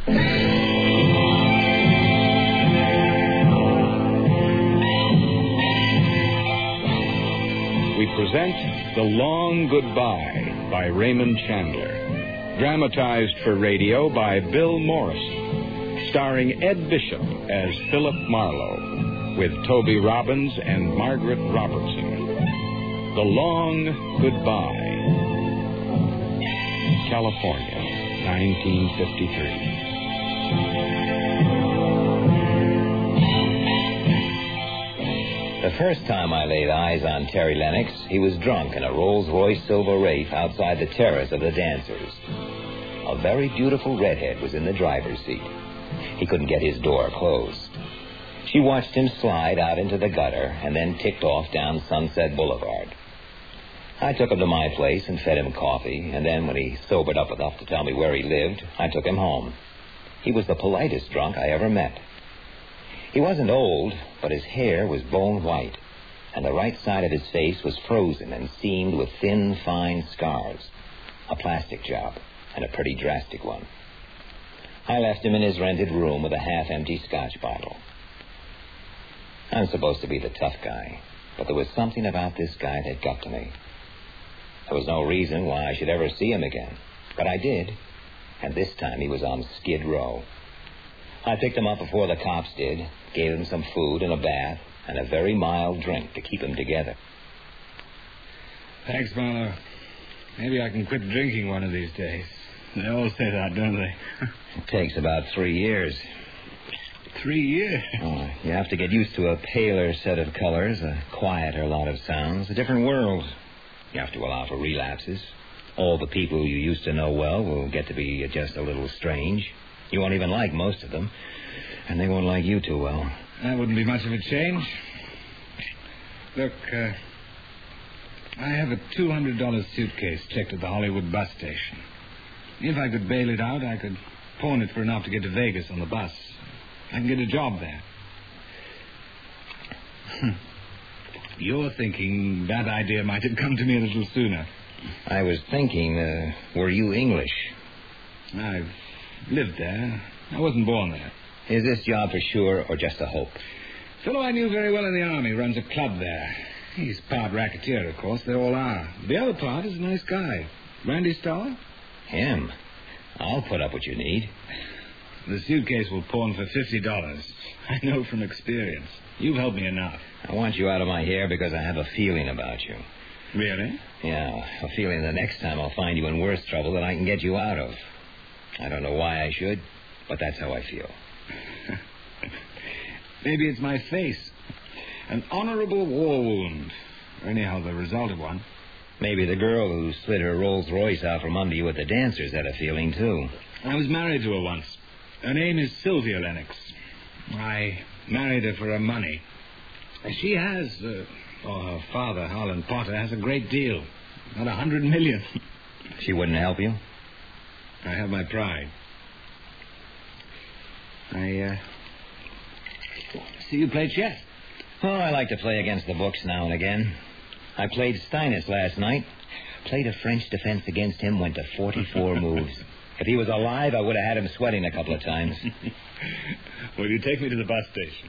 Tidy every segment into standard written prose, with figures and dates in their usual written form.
We present The Long Goodbye by Raymond Chandler, dramatized for radio by Bill Morrison, starring Ed Bishop as Philip Marlowe, with Toby Robbins and Margaret Robertson. The Long Goodbye. California, 1953. The first time I laid eyes on Terry Lennox, he was drunk in a Rolls-Royce Silver Wraith outside the terrace of the Dancers. A very beautiful redhead was in the driver's seat. He couldn't get his door closed. She watched him slide out into the gutter and then ticked off down Sunset Boulevard. I took him to my place and fed him coffee, and then when he sobered up enough to tell me where he lived, I took him home. He was the politest drunk I ever met. He wasn't old, but his hair was bone white, and the right side of his face was frozen and seamed with thin, fine scars. A plastic job, and a pretty drastic one. I left him in his rented room with a half-empty scotch bottle. I'm supposed to be the tough guy, but there was something about this guy that got to me. There was no reason why I should ever see him again, but I did, and this time he was on Skid Row. I picked him up before the cops did, gave him some food and a bath, and a very mild drink to keep him together. Thanks, Marlowe. Maybe I can quit drinking one of these days. They all say that, don't they? It takes about 3 years. 3 years? Oh, you have to get used to a paler set of colors, a quieter lot of sounds, a different world. You have to allow for relapses. All the people you used to know well will get to be just a little strange. You won't even like most of them, and they won't like you too well. That wouldn't be much of a change. Look, I have a $200 suitcase checked at the Hollywood bus station. If I could bail it out, I could pawn it for enough to get to Vegas on the bus. I can get a job there. You're thinking that idea might have come to me a little sooner. I was thinking, were you English? I've lived there. I wasn't born there. Is this job for sure or just a hope? A fellow I knew very well in the Army runs a club there. He's part racketeer, of course. They all are. The other part is a nice guy. Randy Starr? Him? I'll put up what you need. The suitcase will pawn for $50. I know from experience. You've helped me enough. I want you out of my hair because I have a feeling about you. Really? Yeah, a feeling the next time I'll find you in worse trouble than I can get you out of. I don't know why I should, but that's how I feel. Maybe it's my face. An honorable war wound. Or anyhow, the result of one. Maybe the girl who slid her Rolls-Royce out from under you at the Dancers had a feeling, too. I was married to her once. Her name is Sylvia Lennox. I married her for her money. She has, her father, Harlan Potter, has a great deal. About $100 million. She wouldn't help you? I have my pride. I see you play chess. Oh, I like to play against the books now and again. I played Steinitz last night. Played a French defense against him, went to 44 moves. If he was alive, I would have had him sweating a couple of times. Will you take me to the bus station?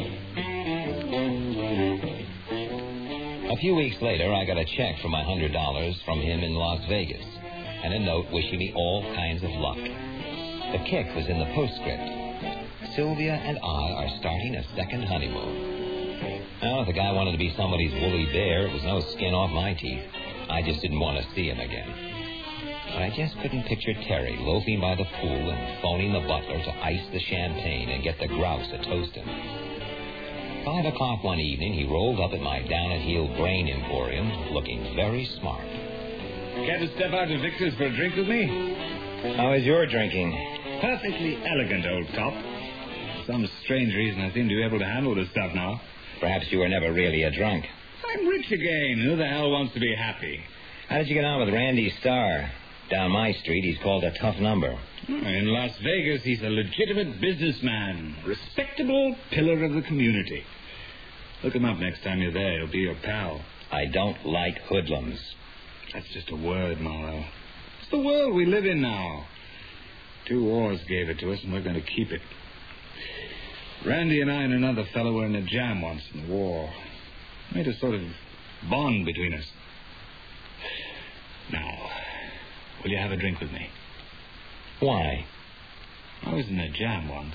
A few weeks later, I got a check for my $100 from him in Las Vegas, and a note wishing me all kinds of luck. The kick was in the postscript. Sylvia and I are starting a second honeymoon. Well, if the guy wanted to be somebody's woolly bear, it was no skin off my teeth. I just didn't want to see him again. But I just couldn't picture Terry loafing by the pool and phoning the butler to ice the champagne and get the grouse to toast him. 5 o'clock one evening, he rolled up at my down-at-heel Brain Emporium, looking very smart. Care to step out to Victor's for a drink with me? How is your drinking? Perfectly elegant, old top. For some strange reason, I seem to be able to handle this stuff now. Perhaps you were never really a drunk. I'm rich again. Who the hell wants to be happy? How did you get on with Randy Starr? Down my street, he's called a tough number. In Las Vegas, he's a legitimate businessman. Respectable pillar of the community. Look him up next time you're there. He'll be your pal. I don't like hoodlums. That's just a word, Marlowe. It's the world we live in now. 2 wars gave it to us, and we're going to keep it. Randy and I and another fellow were in a jam once in the war. Made a sort of bond between us. Now, will you have a drink with me? Why? I was in a jam once.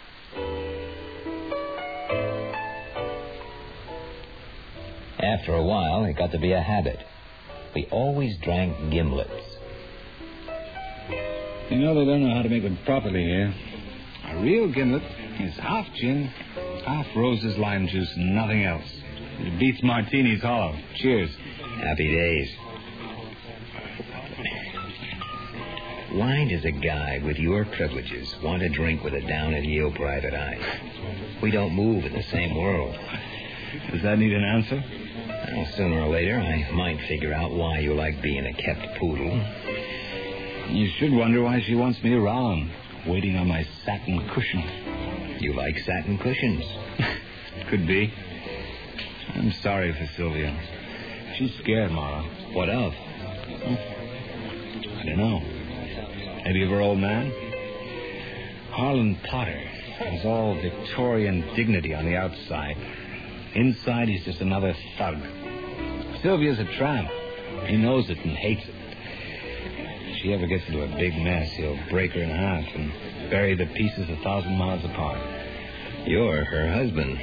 After a while, it got to be a habit. We always drank gimlets. You know they don't know how to make them properly here. A real gimlet is half gin, half Rose's lime juice, and nothing else. It beats martinis hollow. Cheers. Happy days. Why does a guy with your privileges want to drink with a down-at-heel private eye? We don't move in the same world. Does that need an answer? Well, sooner or later, I might figure out why you like being a kept poodle. You should wonder why she wants me around, waiting on my satin cushion. You like satin cushions? Could be. I'm sorry for Sylvia. She's scared, Mara. What of? I don't know. Maybe of her old man? Harlan Potter has all Victorian dignity on the outside. Inside, he's just another thug. Sylvia's a tramp. He knows it and hates it. If she ever gets into a big mess, he'll break her in half and bury the pieces 1,000 miles apart. You're her husband.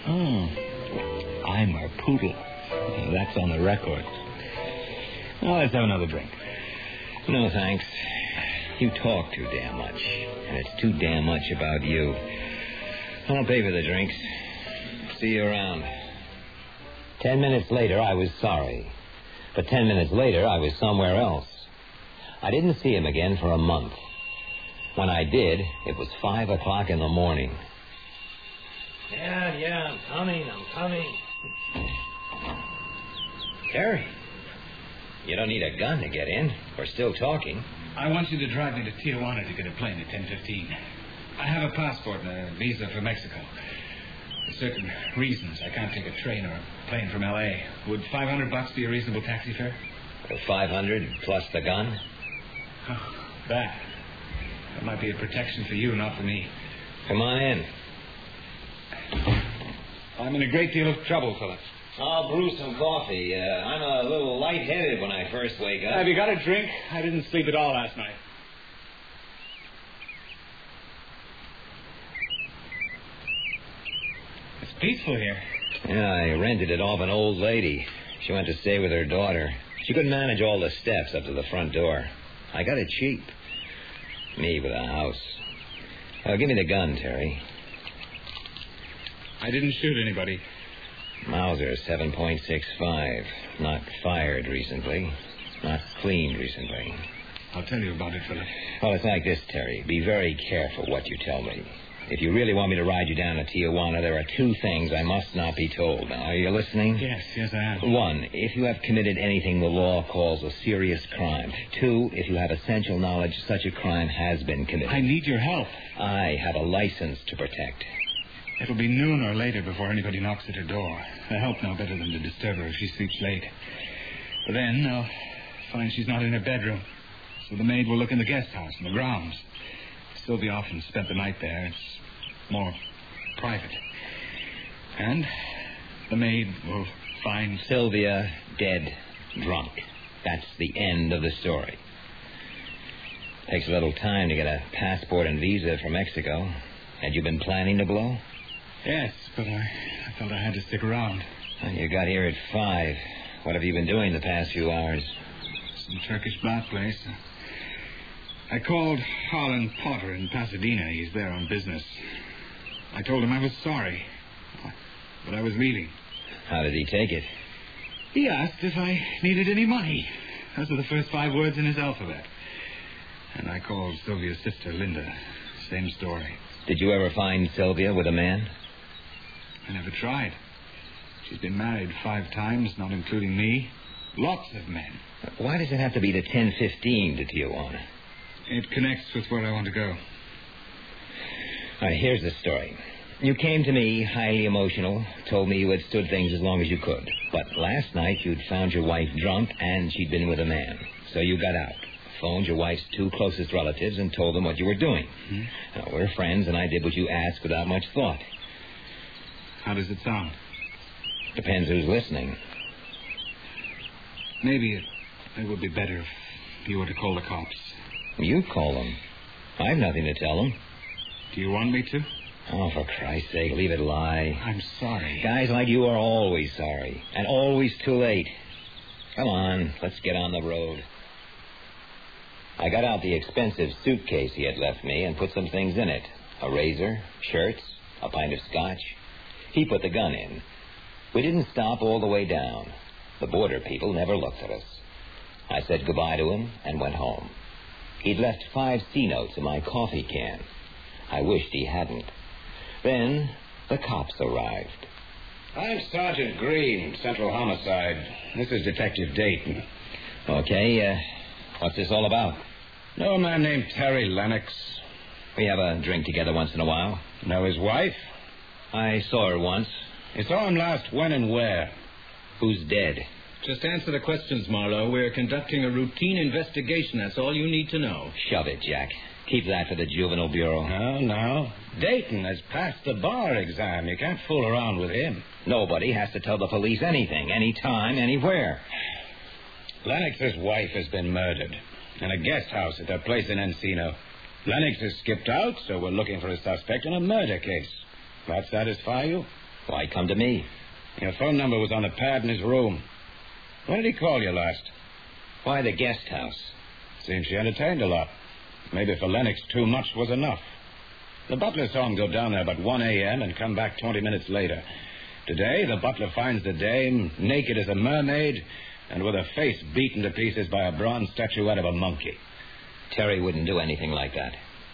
I'm her poodle. That's on the record. Now, let's have another drink. No, thanks. You talk too damn much, and it's too damn much about you. I'll pay for the drinks. See you around. 10 minutes later, I was sorry. But 10 minutes later, I was somewhere else. I didn't see him again for a month. When I did, it was 5 o'clock in the morning. Yeah, I'm coming. Terry, you don't need a gun to get in. We're still talking. I want you to drive me to Tijuana to get a plane at 10:15. I have a passport and a visa for Mexico. For certain reasons, I can't take a train or a plane from L.A. Would $500 be a reasonable taxi fare? For 500 plus the gun? Oh, that might be a protection for you, not for me. Come on in. I'm in a great deal of trouble, Philip. I'll brew some coffee. I'm a little lightheaded when I first wake up. Have you got a drink? I didn't sleep at all last night. It's peaceful here. Yeah, I rented it off an old lady. She went to stay with her daughter. She couldn't manage all the steps up to the front door. I got it cheap. Me with a house. Give me the gun, Terry. I didn't shoot anybody. Mauser 7.65. Not fired recently. Not cleaned recently. I'll tell you about it, Philip. Well, it's like this, Terry. Be very careful what you tell me. If you really want me to ride you down to Tijuana, there are 2 things I must not be told. Now, are you listening? Yes, I am. 1, if you have committed anything the law calls a serious crime. 2, if you have essential knowledge such a crime has been committed. I need your help. I have a license to protect. It'll be noon or later before anybody knocks at her door. I help no better than to disturb her if she sleeps late. But then I'll find she's not in her bedroom. So the maid will look in the guest house and the grounds. Sylvia often spent the night there. It's more private. And the maid will find Sylvia dead, drunk. That's the end of the story. Takes a little time to get a passport and visa for Mexico. Had you been planning to blow? Yes, but I felt I had to stick around. Well, you got here at 5. What have you been doing the past few hours? Some Turkish bath place. I called Harlan Potter in Pasadena. He's there on business. I told him I was sorry, but I was leaving. How did he take it? He asked if I needed any money. Those are the first 5 words in his alphabet. And I called Sylvia's sister, Linda. Same story. Did you ever find Sylvia with a man? I never tried. She's been married 5 times, not including me. Lots of men. Why does it have to be the 10:15 to Tijuana? It connects with where I want to go. All right, here's the story. You came to me highly emotional, told me you had stood things as long as you could. But last night you'd found your wife drunk and she'd been with a man. So you got out. phoned your wife's 2 closest relatives and told them what you were doing. Now, we're friends, and I did what you asked without much thought. How does it sound? Depends who's listening. Maybe it would be better if you were to call the cops. You call them. I've nothing to tell them. Do you want me to? Oh, for Christ's sake, leave it lie. I'm sorry. Guys like you are always sorry, and always too late. Come on, let's get on the road. I got out the expensive suitcase he had left me and put some things in it. A razor, shirts, a pint of scotch. He put the gun in. We didn't stop all the way down. The border people never looked at us. I said goodbye to him and went home. He'd left 5 C-notes in my coffee can. I wished he hadn't. Then the cops arrived. I'm Sergeant Green, Central Homicide. This is Detective Dayton. Okay, what's this all about? Know a man named Terry Lennox? We have a drink together once in a while. Know his wife? I saw her once. You saw him last when and where? Who's dead? Just answer the questions, Marlowe. We're conducting a routine investigation. That's all you need to know. Shove it, Jack. Keep that for the Juvenile Bureau. No. Dayton has passed the bar exam. You can't fool around with him. Nobody has to tell the police anything, anytime, anywhere. Lennox's wife has been murdered in a guest house at their place in Encino. Lennox has skipped out, so we're looking for a suspect in a murder case. That satisfy you? Why come to me? Your phone number was on the pad in his room. When did he call you last? Why the guest house? Seems she entertained a lot. Maybe for Lennox, too much was enough. The butler saw him go down there about 1 a.m. and come back 20 minutes later. Today, the butler finds the dame naked as a mermaid and with her face beaten to pieces by a bronze statuette of a monkey. Terry wouldn't do anything like that.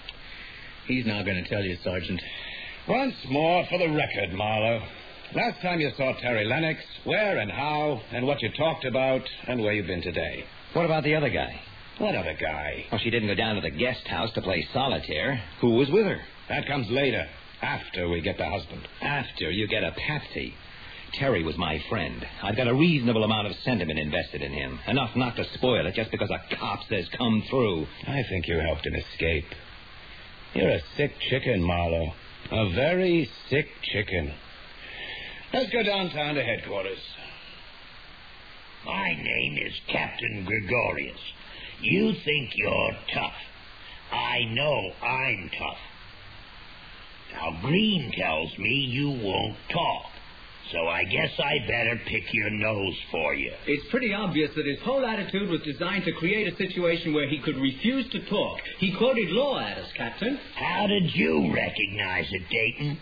He's now going to tell you, Sergeant. Once more for the record, Marlowe. Last time you saw Terry Lennox, where and how, and what you talked about, and where you've been today. What about the other guy? What other guy? Well, she didn't go down to the guest house to play solitaire. Who was with her? That comes later, after we get the husband. After you get a patsy. Terry was my friend. I've got a reasonable amount of sentiment invested in him. Enough not to spoil it just because a cop says come through. I think you helped him escape. You're a sick chicken, Marlowe. A very sick chicken. Let's go downtown to headquarters. My name is Captain Gregorius. You think you're tough. I know I'm tough. Now, Green tells me you won't talk. So I guess I better pick your nose for you. It's pretty obvious that his whole attitude was designed to create a situation where he could refuse to talk. He quoted law at us, Captain. How did you recognize it, Dayton?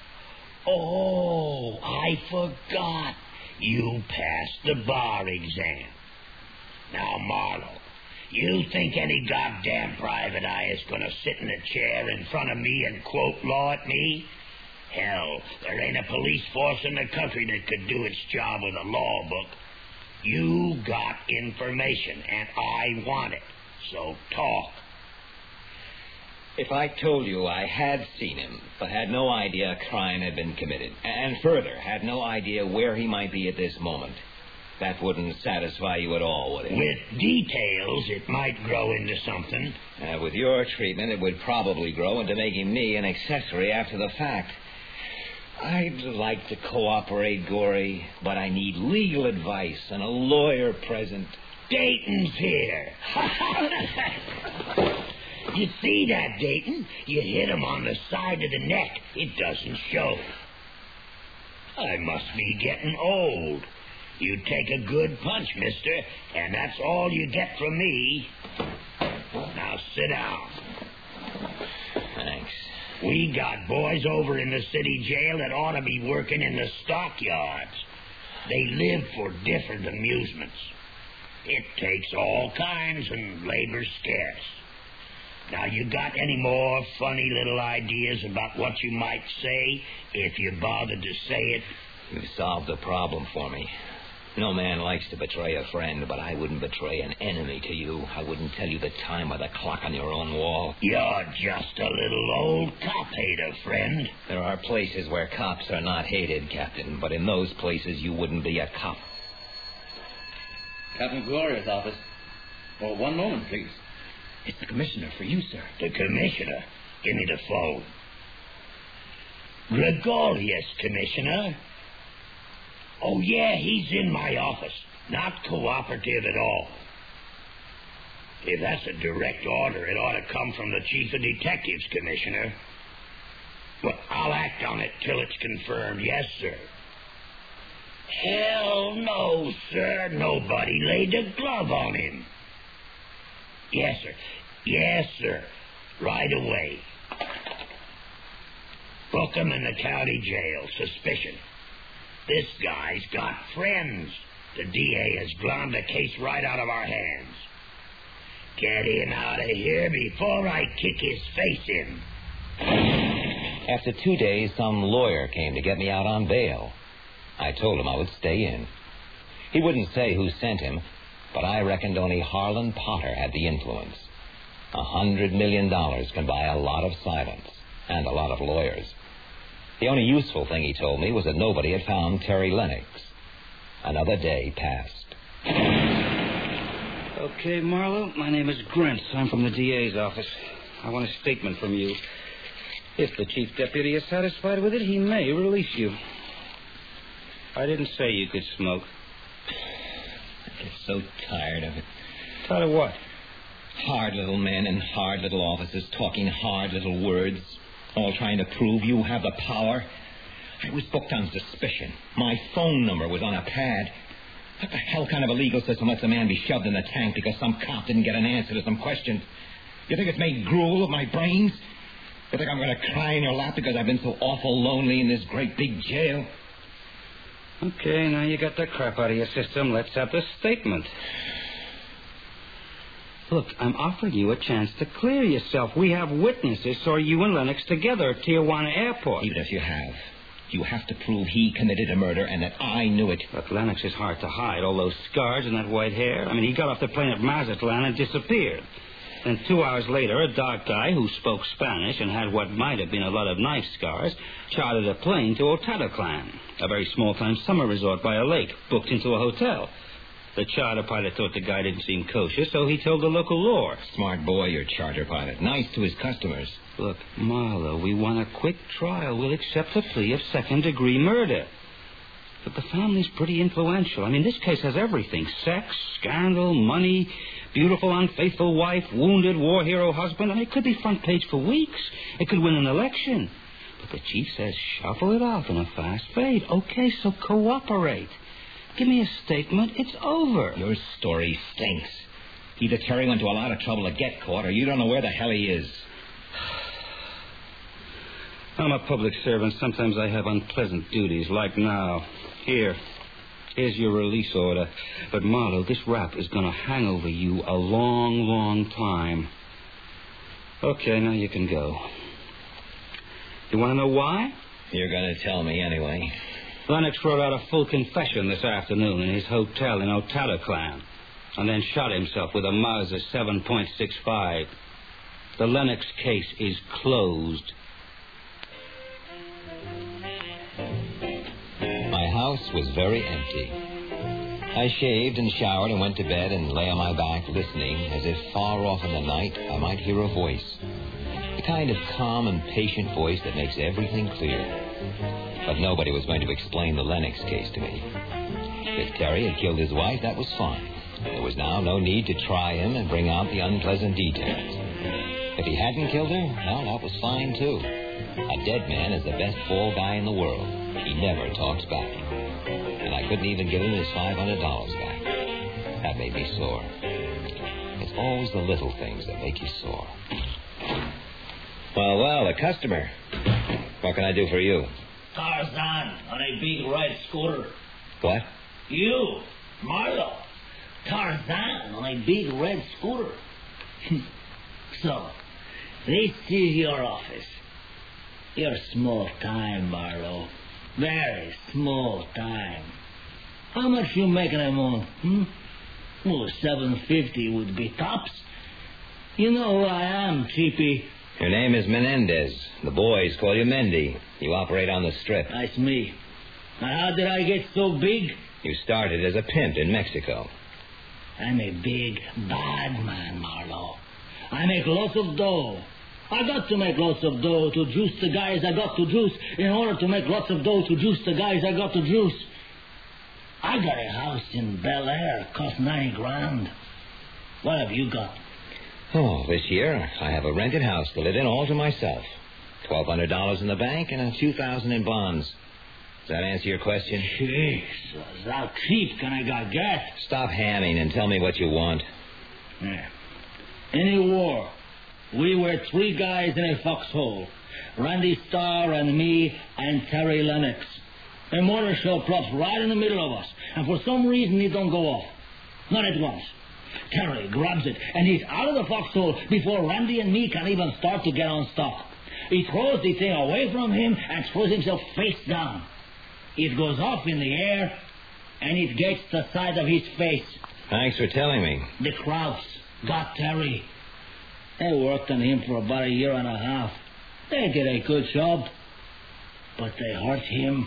Oh, I forgot. You passed the bar exam. Now, Marlowe, you think any goddamn private eye is going to sit in a chair in front of me and quote law at me? Hell, there ain't a police force in the country that could do its job with a law book. You got information, and I want it. So talk. If I told you I had seen him, but had no idea a crime had been committed, and further, had no idea where he might be at this moment, that wouldn't satisfy you at all, would it? With details, it might grow into something. With your treatment, it would probably grow into making me an accessory after the fact. I'd like to cooperate, Gory, but I need legal advice and a lawyer present. Dayton's here. You see that, Dayton? You hit him on the side of the neck. It doesn't show. I must be getting old. You take a good punch, mister, and that's all you get from me. Now sit down. Thanks. We got boys over in the city jail that ought to be working in the stockyards. They live for different amusements. It takes all kinds, and labor's scarce. Now, you got any more funny little ideas about what you might say if you bothered to say it? You've solved the problem for me. No man likes to betray a friend, but I wouldn't betray an enemy to you. I wouldn't tell you the time or the clock on your own wall. You're just a little old cop-hater, friend. There are places where cops are not hated, Captain, but in those places you wouldn't be a cop. Captain Gloria's office. Oh, one moment, please. It's the commissioner for you, sir. The commissioner? Give me the phone. Gregorius, Commissioner. Oh, yeah, he's in my office. Not cooperative at all. If that's a direct order, it ought to come from the Chief of Detectives, Commissioner. Well, I'll act on it till it's confirmed. Yes, sir. Hell no, sir. Nobody laid a glove on him. Yes, sir. Yes, sir. Right away. Book him in the county jail. Suspicion. This guy's got friends. The DA has glommed the case right out of our hands. Get him out of here before I kick his face in. After 2 days, some lawyer came to get me out on bail. I told him I would stay in. He wouldn't say who sent him, but I reckoned only Harlan Potter had the influence. $100 million can buy a lot of silence and a lot of lawyers. The only useful thing he told me was that nobody had found Terry Lennox. Another day passed. Okay, Marlowe, my name is Grant. I'm from the DA's office. I want a statement from you. If the chief deputy is satisfied with it, he may release you. I didn't say you could smoke. I get so tired of it. Tired of what? Hard little men in hard little offices talking hard little words, all trying to prove you have the power. I was booked on suspicion. My phone number was on a pad. What the hell kind of a legal system lets a man be shoved in the tank because some cop didn't get an answer to some questions? You think it's made gruel of my brains? You think I'm going to cry in your lap because I've been so awful lonely in this great big jail? Okay, now you got the crap out of your system. Let's have the statement. Look, I'm offering you a chance to clear yourself. We have witnesses, saw you and Lennox together at Tijuana Airport. Even if you have to prove he committed a murder and that I knew it. Look, Lennox is hard to hide. All those scars and that white hair. I mean, he got off the plane at Mazatlan and disappeared. Then 2 hours later, a dark guy who spoke Spanish and had what might have been a lot of knife scars chartered a plane to Otataclan, a very small-time summer resort by a lake, booked into a hotel. The charter pilot thought the guy didn't seem kosher, so he told the local law. Smart boy, your charter pilot. Nice to his customers. Look, Marlowe, we want a quick trial. We'll accept a plea of second-degree murder. But the family's pretty influential. I mean, this case has everything. Sex, scandal, money, beautiful, unfaithful wife, wounded war hero husband. I mean, it could be front page for weeks. It could win an election. But the chief says shuffle it off in a fast fade. Okay, so cooperate. Give me a statement. It's over. Your story stinks. Either Terry went to a lot of trouble to get caught, or you don't know where the hell he is. I'm a public servant. Sometimes I have unpleasant duties, like now. Here's your release order. But, Marlowe, this rap is going to hang over you a long, long time. Okay, now you can go. You want to know why? You're going to tell me anyway. Lennox wrote out a full confession this afternoon in his hotel in Otataclan, and then shot himself with a Mazda 7.65. The Lennox case is closed. My house was very empty. I shaved and showered and went to bed and lay on my back listening, as if far off in the night I might hear a voice. The kind of calm and patient voice that makes everything clear. But nobody was going to explain the Lennox case to me. If Terry had killed his wife, that was fine. There was now no need to try him and bring out the unpleasant details. If he hadn't killed her, well, that was fine, too. A dead man is the best fall guy in the world. He never talks back. And I couldn't even give him his $500 back. That made me sore. It's always the little things that make you sore. Well, a customer. What can I do for you? Tarzan on a big red scooter. What? You, Marlowe. Tarzan on a big red scooter. So, this is your office. You're small time, Marlowe. Very small time. How much you making a month? Well, $750 would be tops. You know who I am, Cheapy. Your name is Menendez. The boys call you Mendy. You operate on the Strip. That's me. Now, how did I get so big? You started as a pimp in Mexico. I'm a big, bad man, Marlowe. I make lots of dough. I got to make lots of dough to juice the guys I got to juice in order to make lots of dough to juice the guys I got to juice. I got a house in Bel Air, cost $90,000. What have you got? Oh, this year I have a rented house to live in all to myself. $1,200 in the bank and $2,000 in bonds. Does that answer your question? Jesus, how cheap can I get? Stop hamming and tell me what you want. Yeah. In a war, we were 3 guys in a foxhole. Randy Starr and me and Terry Lennox. A mortar shell plops right in the middle of us, and for some reason it don't go off. Not at once. Terry grabs it, and he's out of the foxhole before Randy and me can even start to get on stock. He throws the thing away from him and throws himself face down. It goes off in the air, and it gets the side of his face. Thanks for telling me. The Krauts got Terry. They worked on him for about 1.5 years. They did a good job, but they hurt him.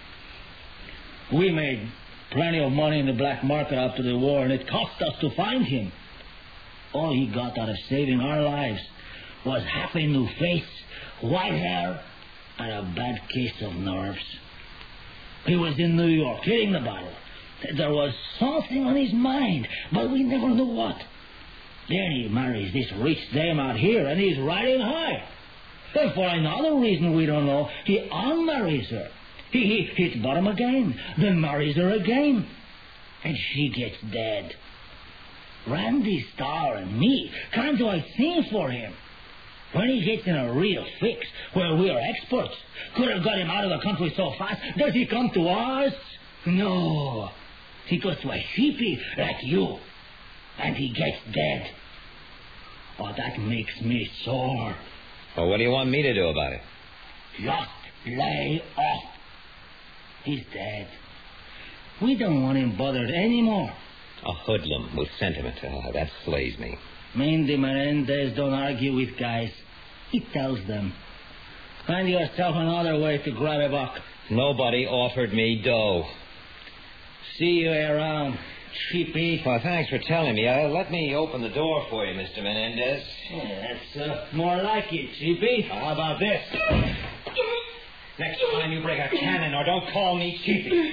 We made plenty of money in the black market after the war, and it cost us to find him. All he got out of saving our lives was half a new face, white hair, and a bad case of nerves. He was in New York, hitting the bottle. There was something on his mind, but we never knew what. Then he marries this rich dame out here, and he's riding high. And for another reason we don't know, he unmarries her. He hits bottom again, then marries her again. And she gets dead. Randy Starr and me can't do a thing for him. When he gets in a real fix, where we are experts, could have got him out of the country so fast, does he come to us? No. He goes to a sheepy like you, and he gets dead. Oh, that makes me sore. Well, what do you want me to do about it? Just lay off. He's dead. We don't want him bothered anymore. A hoodlum with sentiment. That slays me. Mandy Menendez don't argue with guys. He tells them. Find yourself another way to grab a buck. Nobody offered me dough. See you around, cheapie. Well, thanks for telling me. Let me open the door for you, Mr. Menendez. Yeah, that's more like it, cheapie. How about this? Next time you bring a cannon, or don't call me cheapie.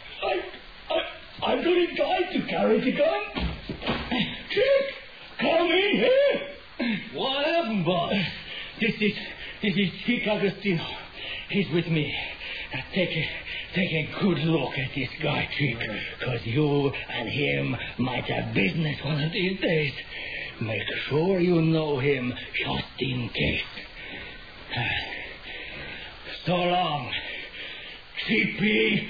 I'm the guy to carry the gun. Chick, come in here. What happened, boss? This is Chick Agostino. He's with me. Now take a good look at this guy, Chick, because you and him might have business one of these days. Make sure you know him just in case. So long, CP.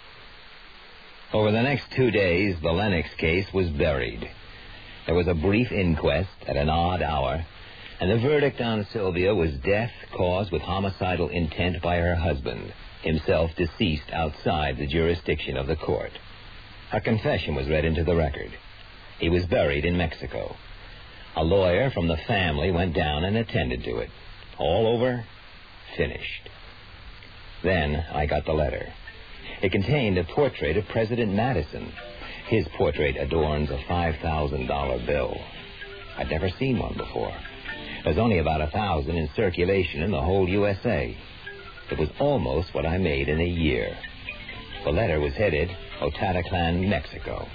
Over the next 2 days, the Lennox case was buried. There was a brief inquest at an odd hour, and the verdict on Sylvia was death caused with homicidal intent by her husband, himself deceased outside the jurisdiction of the court. Her confession was read into the record. He was buried in Mexico. A lawyer from the family went down and attended to it. All over, finished. Then I got the letter. It contained a portrait of President Madison. His portrait adorns a $5,000 bill. I'd never seen one before. There's only about 1,000 in circulation in the whole USA. It was almost what I made in a year. The letter was headed Otataclan, Mexico.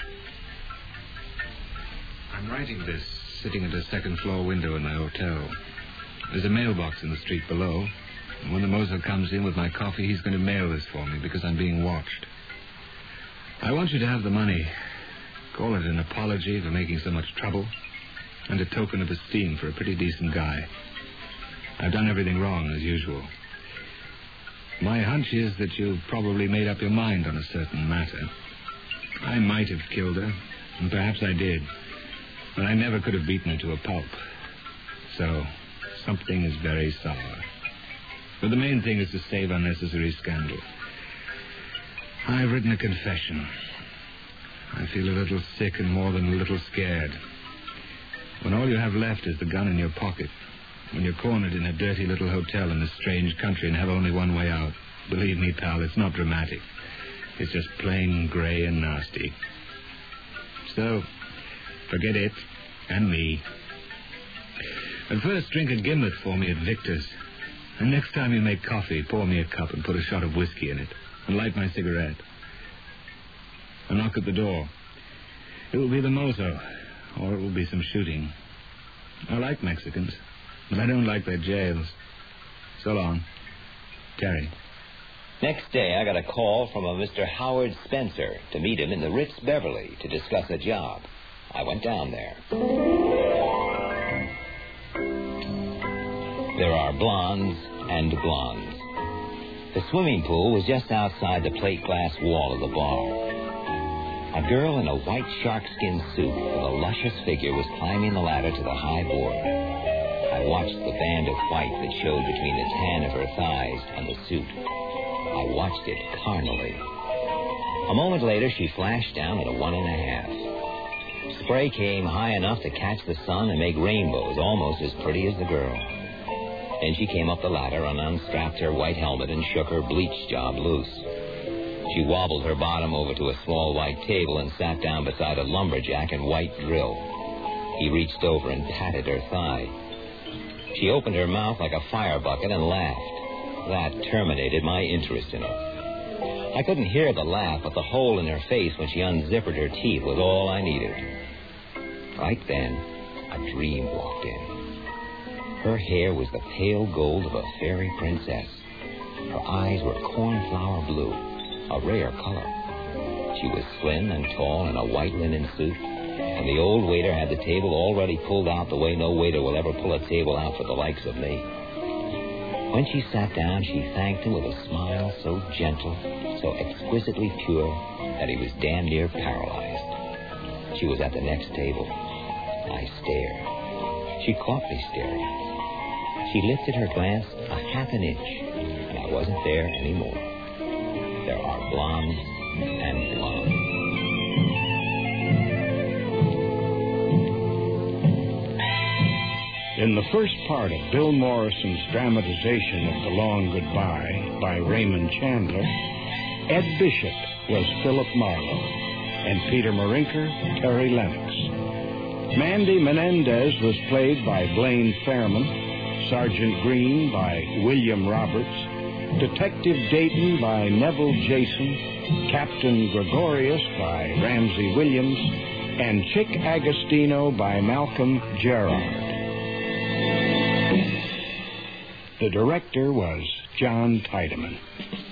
I'm writing this sitting at a second-floor window in my hotel. There's a mailbox in the street below. And when the mozo comes in with my coffee, he's going to mail this for me because I'm being watched. I want you to have the money. Call it an apology for making so much trouble and a token of esteem for a pretty decent guy. I've done everything wrong, as usual. My hunch is that you've probably made up your mind on a certain matter. I might have killed her, and perhaps I did, but I never could have beaten her to a pulp. So, something is very sour. But the main thing is to save unnecessary scandal. I've written a confession. I feel a little sick and more than a little scared. When all you have left is the gun in your pocket, when you're cornered in a dirty little hotel in a strange country and have only one way out, believe me, pal, it's not dramatic. It's just plain gray and nasty. So, forget it and me. But first, drink a gimlet for me at Victor's. And next time you make coffee, pour me a cup and put a shot of whiskey in it. And light my cigarette. A knock at the door. It will be the mozo, or it will be some shooting. I like Mexicans, but I don't like their jails. So long. Terry. Next day, I got a call from a Mr. Howard Spencer to meet him in the Ritz Beverly to discuss a job. I went down there. There are blondes and blondes. The swimming pool was just outside the plate glass wall of the bar. A girl in a white sharkskin suit with a luscious figure was climbing the ladder to the high board. I watched the band of white that showed between the tan of her thighs and the suit. I watched it carnally. A moment later, she flashed down at a 1.5. Spray came high enough to catch the sun and make rainbows almost as pretty as the girl. Then she came up the ladder and unstrapped her white helmet and shook her bleach job loose. She wobbled her bottom over to a small white table and sat down beside a lumberjack in white drill. He reached over and patted her thigh. She opened her mouth like a fire bucket and laughed. That terminated my interest in her. I couldn't hear the laugh, but the hole in her face when she unzippered her teeth was all I needed. Right then, a dream walked in. Her hair was the pale gold of a fairy princess. Her eyes were cornflower blue, a rare color. She was slim and tall in a white linen suit, and the old waiter had the table already pulled out the way no waiter will ever pull a table out for the likes of me. When she sat down, she thanked him with a smile so gentle, so exquisitely pure, that he was damn near paralyzed. She was at the next table. I stared. She caught me staring. She lifted her glance a half an inch, and I wasn't there anymore. There are blondes and blondes. In the first part of Bill Morrison's dramatization of The Long Goodbye by Raymond Chandler, Ed Bishop was Philip Marlowe, and Peter Marinker, Terry Lennox. Mandy Menendez was played by Blaine Fairman, Sergeant Green by William Roberts, Detective Dayton by Neville Jason, Captain Gregorius by Ramsey Williams, and Chick Agostino by Malcolm Gerard. The director was John Tiedemann.